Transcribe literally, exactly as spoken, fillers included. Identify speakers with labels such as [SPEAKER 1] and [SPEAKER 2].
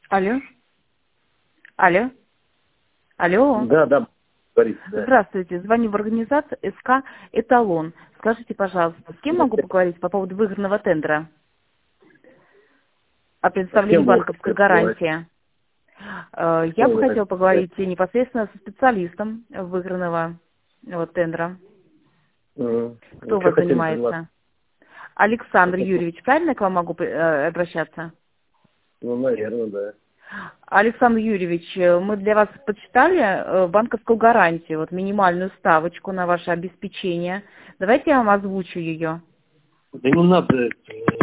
[SPEAKER 1] Алло. Алло. Алло.
[SPEAKER 2] Да, да, говорите, да.
[SPEAKER 1] Здравствуйте. Звоню в организацию СК «Эталон». Скажите, пожалуйста, с кем могу поговорить по поводу выигранного тендера о
[SPEAKER 2] А с
[SPEAKER 1] предоставлении
[SPEAKER 2] кем вы
[SPEAKER 1] банковской
[SPEAKER 2] хотите поговорить?
[SPEAKER 1] гарантии? Э,
[SPEAKER 2] С
[SPEAKER 1] Я
[SPEAKER 2] кем
[SPEAKER 1] бы
[SPEAKER 2] вы
[SPEAKER 1] хотела
[SPEAKER 2] хотите поговорить?
[SPEAKER 1] поговорить непосредственно со специалистом выигранного вот, тендера.
[SPEAKER 2] Мгм.
[SPEAKER 1] Кто у
[SPEAKER 2] Что
[SPEAKER 1] вас
[SPEAKER 2] хотели предложить?
[SPEAKER 1] занимается? Александр Юрьевич, правильно к вам могу э, обращаться?
[SPEAKER 2] Ну, наверное, да.
[SPEAKER 1] Александр Юрьевич, э, мы для вас почитали э, банковскую гарантию, вот минимальную ставочку на ваше обеспечение. Давайте я вам озвучу ее.
[SPEAKER 2] Да не надо.